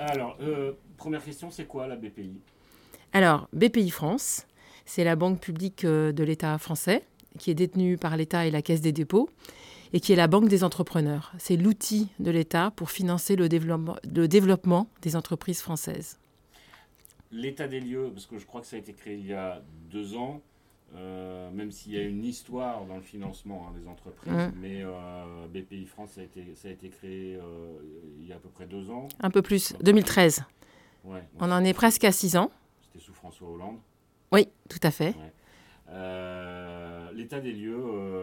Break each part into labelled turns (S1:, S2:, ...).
S1: Alors, première question, c'est quoi la BPI?
S2: Alors, BPI France, c'est la banque publique de l'État français, qui est détenue par l'État et la Caisse des dépôts, et qui est la banque des entrepreneurs. C'est l'outil de l'État pour financer le développement des entreprises françaises.
S1: L'état des lieux, parce que je crois que ça a été créé il y a 2 ans, même s'il y a une histoire dans le financement des entreprises, mais BPI France, ça a été créé il y a à peu près 2 ans.
S2: Un peu plus, 2013.
S1: Ouais,
S2: On en est presque à 6 ans.
S1: C'était sous François Hollande.
S2: Oui, tout à fait.
S1: Ouais. L'état des lieux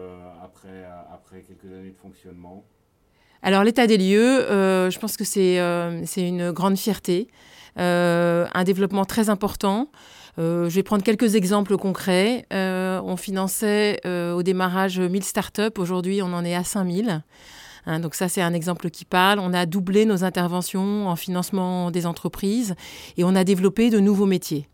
S1: après quelques années de fonctionnement.
S2: Alors, l'état des lieux, je pense que c'est une grande fierté, un développement très important. Je vais prendre quelques exemples concrets. On finançait au démarrage 1000 startups. Aujourd'hui, on en est à 5000. Donc ça, c'est un exemple qui parle. On a doublé nos interventions en financement des entreprises et on a développé de nouveaux métiers.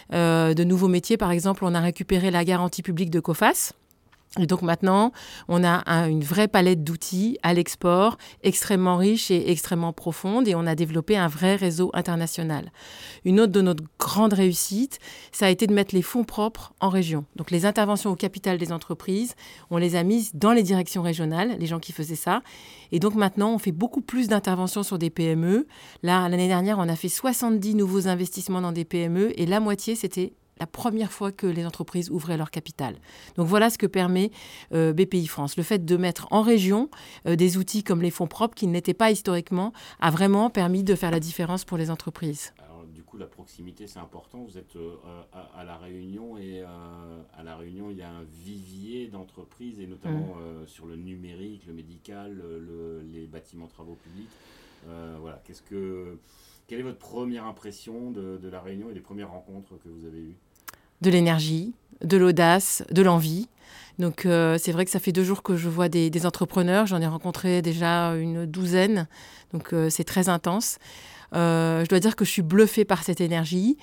S2: Par exemple, on a récupéré la garantie publique de Coface. Et donc maintenant, on a une vraie palette d'outils à l'export, extrêmement riche et extrêmement profonde, et on a développé un vrai réseau international. Une autre de notre grande réussite, ça a été de mettre les fonds propres en région. Donc les interventions au capital des entreprises, on les a mises dans les directions régionales, les gens qui faisaient ça. Et donc maintenant, on fait beaucoup plus d'interventions sur des PME. Là, l'année dernière, on a fait 70 nouveaux investissements dans des PME, et la moitié, c'était la première fois que les entreprises ouvraient leur capital. Donc voilà ce que permet BPI France. Le fait de mettre en région des outils comme les fonds propres qui n'étaient pas historiquement a vraiment permis de faire la différence pour les entreprises.
S1: Alors, du coup, la proximité, c'est important. Vous êtes à La Réunion et à La Réunion, il y a un vivier d'entreprises et notamment sur le numérique, le médical, les bâtiments travaux publics. Voilà. Quelle est votre première impression de La Réunion et des premières rencontres que vous avez eues?
S2: De l'énergie, de l'audace, de l'envie. Donc c'est vrai que ça fait 2 jours que je vois des entrepreneurs. J'en ai rencontré déjà une douzaine. Donc c'est très intense. Je dois dire que je suis bluffée par cette énergie.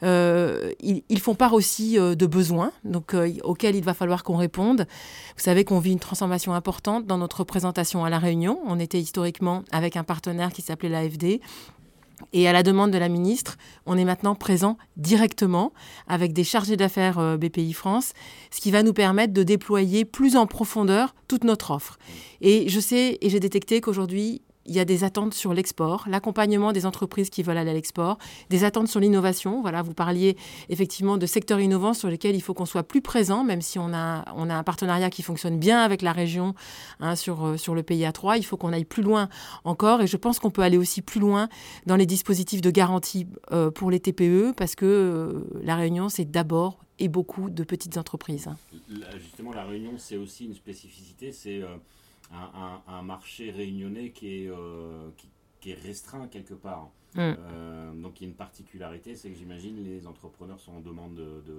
S2: Ils font part aussi de besoins auxquels il va falloir qu'on réponde. Vous savez qu'on vit une transformation importante dans notre représentation à La Réunion. On était historiquement avec un partenaire qui s'appelait l'AFD. Et à la demande de la ministre, on est maintenant présent directement avec des chargés d'affaires BPI France, ce qui va nous permettre de déployer plus en profondeur toute notre offre. Et je sais et j'ai détecté qu'aujourd'hui, il y a des attentes sur l'export, l'accompagnement des entreprises qui veulent aller à l'export, des attentes sur l'innovation. Voilà, vous parliez effectivement de secteurs innovants sur lesquels il faut qu'on soit plus présent, même si on a un partenariat qui fonctionne bien avec la région sur le pays A3. Il faut qu'on aille plus loin encore et je pense qu'on peut aller aussi plus loin dans les dispositifs de garantie pour les TPE parce que la Réunion, c'est d'abord et beaucoup de petites entreprises.
S1: Justement, La Réunion, c'est aussi une spécificité, c'est un marché réunionnais qui est restreint quelque part. Donc il y a une particularité, c'est que j'imagine les entrepreneurs sont en demande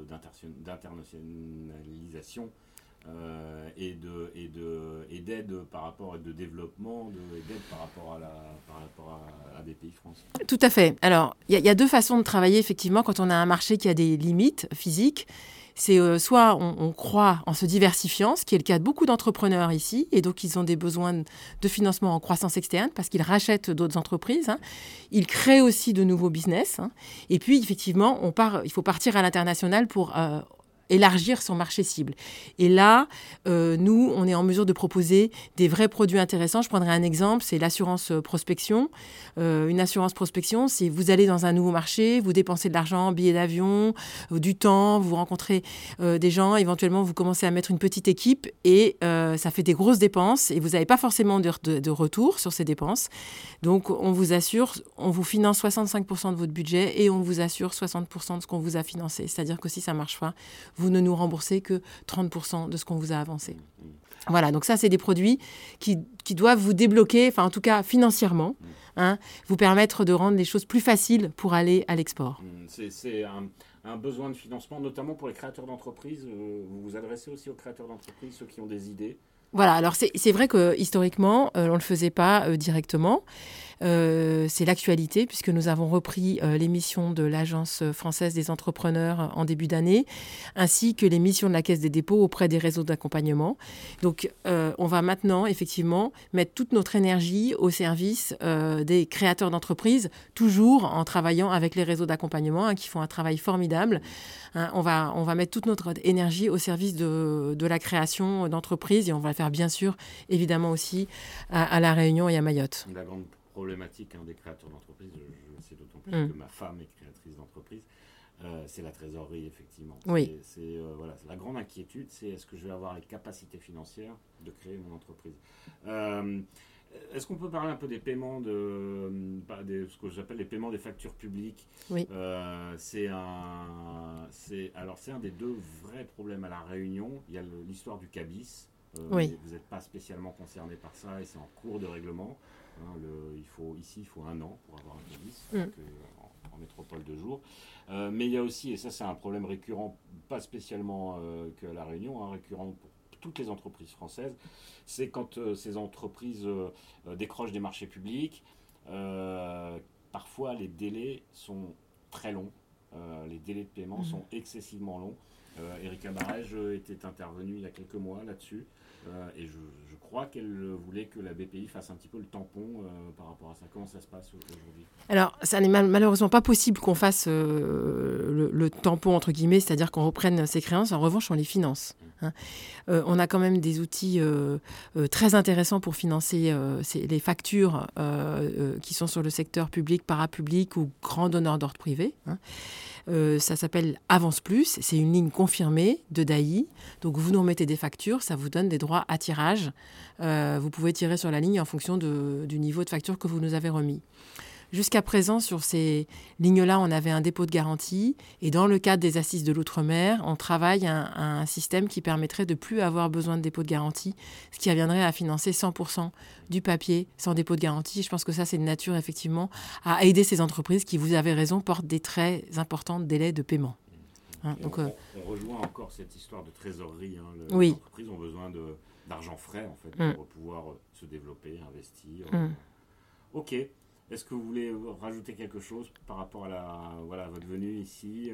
S1: d'internationalisation et d'aide par rapport de développement et d'aide par rapport à BPI France.
S2: Tout à fait. Alors, il y a 2 façons de travailler, effectivement, quand on a un marché qui a des limites physiques. C'est soit on croit en se diversifiant, ce qui est le cas de beaucoup d'entrepreneurs ici, et donc ils ont des besoins de financement en croissance externe parce qu'ils rachètent d'autres entreprises. Ils créent aussi de nouveaux business. Et puis, effectivement, il faut partir à l'international pour élargir son marché cible. Et là, nous, on est en mesure de proposer des vrais produits intéressants. Je prendrai un exemple, c'est l'assurance prospection. Une assurance prospection, c'est vous allez dans un nouveau marché, vous dépensez de l'argent, billets d'avion, du temps, vous rencontrez des gens, éventuellement vous commencez à mettre une petite équipe et ça fait des grosses dépenses et vous n'avez pas forcément de retour sur ces dépenses. Donc, on vous assure, on vous finance 65% de votre budget et on vous assure 60% de ce qu'on vous a financé. C'est-à-dire que si ça ne marche pas, vous ne nous remboursez que 30% de ce qu'on vous a avancé. Voilà, donc ça, c'est des produits qui doivent vous débloquer, enfin en tout cas financièrement, vous permettre de rendre les choses plus faciles pour aller à l'export.
S1: C'est un besoin de financement, notamment pour les créateurs d'entreprises. Vous vous adressez aussi aux créateurs d'entreprises, ceux qui ont des idées.
S2: Voilà, alors c'est vrai que historiquement, on ne le faisait pas directement. C'est l'actualité, puisque nous avons repris les missions de l'Agence française des entrepreneurs en début d'année, ainsi que les missions de la Caisse des dépôts auprès des réseaux d'accompagnement. Donc, on va maintenant, effectivement, mettre toute notre énergie au service des créateurs d'entreprises, toujours en travaillant avec les réseaux d'accompagnement, qui font un travail formidable. On va mettre toute notre énergie au service de la création d'entreprises, et on va le faire, bien sûr, évidemment aussi à La Réunion et à Mayotte.
S1: La grande problématique des créateurs d'entreprise, je le sais d'autant plus que ma femme est créatrice d'entreprise, c'est la trésorerie, effectivement.
S2: Oui.
S1: C'est la grande inquiétude, c'est est-ce que je vais avoir les capacités financières de créer mon entreprise. Est-ce qu'on peut parler un peu des paiements, ce que j'appelle les paiements des factures publiques?
S2: Oui.
S1: C'est un des deux vrais problèmes à La Réunion. Il y a l'histoire du CABIS.
S2: Oui.
S1: Vous n'êtes pas spécialement concerné par ça et c'est en cours de règlement. Il faut 1 an pour avoir un CABIS, en métropole de jour. Mais il y a aussi, et ça c'est un problème récurrent, pas spécialement qu'à La Réunion, récurrent pour toutes les entreprises françaises, c'est quand ces entreprises décrochent des marchés publics, parfois les délais sont très longs, les délais de paiement sont excessivement longs. Erika Barège était intervenue il y a quelques mois là-dessus. Et je crois qu'elle voulait que la BPI fasse un petit peu le tampon par rapport à ça. Comment ça se passe aujourd'hui? Alors,
S2: ça n'est malheureusement pas possible qu'on fasse le tampon, entre guillemets, c'est-à-dire qu'on reprenne ses créances. En revanche, on les finance. On a quand même des outils très intéressants pour financer les factures qui sont sur le secteur public, parapublic ou grand donneur d'ordre privé. Ça s'appelle Avance Plus, c'est une ligne confirmée de DAI. Donc vous nous remettez des factures, ça vous donne des droits à tirage. Vous pouvez tirer sur la ligne en fonction du niveau de facture que vous nous avez remis. Jusqu'à présent, sur ces lignes-là, on avait un dépôt de garantie. Et dans le cadre des assises de l'outre-mer, on travaille un système qui permettrait de ne plus avoir besoin de dépôt de garantie, ce qui reviendrait à financer 100% du papier sans dépôt de garantie. Je pense que ça, c'est de nature, effectivement, à aider ces entreprises qui, vous avez raison, portent des très importants délais de paiement.
S1: Donc, on rejoint encore cette histoire de trésorerie.
S2: Oui.
S1: Les entreprises ont besoin d'argent frais, en fait, pour pouvoir se développer, investir. OK. Est-ce que vous voulez rajouter quelque chose par rapport à votre venue ici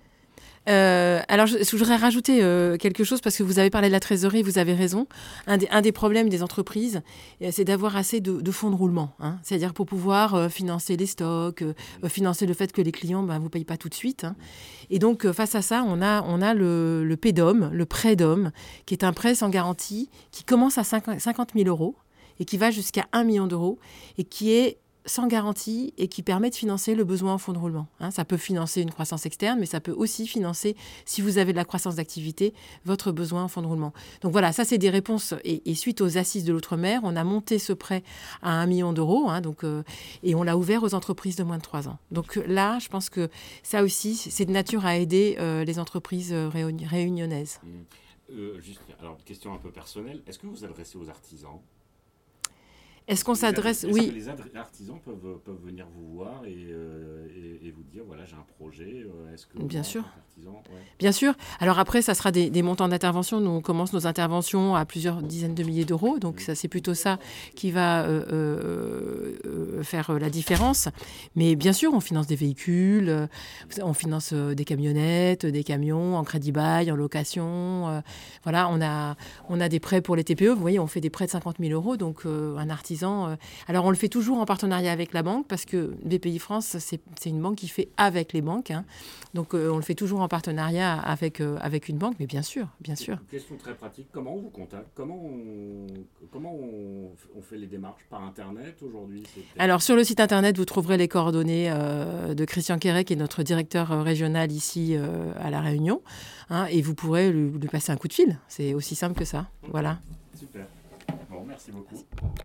S2: Alors, je voudrais rajouter quelque chose parce que vous avez parlé de la trésorerie, vous avez raison. Un des problèmes des entreprises, c'est d'avoir assez de fonds de roulement. C'est-à-dire pour pouvoir financer les stocks, financer le fait que les clients ne vous payent pas tout de suite. Et donc, face à ça, on a le PDOM, le prêt d'homme, qui est un prêt sans garantie, qui commence à 50 000 euros et qui va jusqu'à 1 million d'euros et qui est sans garantie et qui permet de financer le besoin en fonds de roulement. Ça peut financer une croissance externe, mais ça peut aussi financer, si vous avez de la croissance d'activité, votre besoin en fonds de roulement. Donc voilà, ça c'est des réponses. Et suite aux assises de l'outre-mer, on a monté ce prêt à 1 million d'euros et on l'a ouvert aux entreprises de moins de 3 ans. Donc là, je pense que ça aussi, c'est de nature à aider les entreprises réunionnaises.
S1: Juste, alors, question un peu personnelle. Est-ce que vous vous adressez aux artisans ?
S2: Est-ce qu'on s'adresse...
S1: Est-ce
S2: Oui.
S1: que les artisans peuvent venir vous voir et vous dire, voilà, j'ai un projet. Est-ce que
S2: Bien sûr.
S1: Artisans,
S2: Bien sûr. Alors après, ça sera des montants d'intervention. Nous, on commence nos interventions à plusieurs dizaines de milliers d'euros. Donc ça, c'est plutôt ça qui va faire la différence. Mais bien sûr, on finance des véhicules, on finance des camionnettes, des camions en crédit bail, en location. Voilà, on a des prêts pour les TPE. Vous voyez, on fait des prêts de 50 000 euros. Donc un artisan... Alors, on le fait toujours en partenariat avec la banque parce que BPI France, c'est une banque qui fait avec les banques. Donc, on le fait toujours en partenariat avec une banque, mais bien sûr, bien sûr.
S1: Une question très pratique, comment on vous contacte? Comment on fait les démarches par Internet aujourd'hui?
S2: Alors, sur le site Internet, vous trouverez les coordonnées de Christian Quéret, qui est notre directeur régional ici à La Réunion. Et vous pourrez lui passer un coup de fil. C'est aussi simple que ça. Voilà.
S1: Super. Bon, merci beaucoup.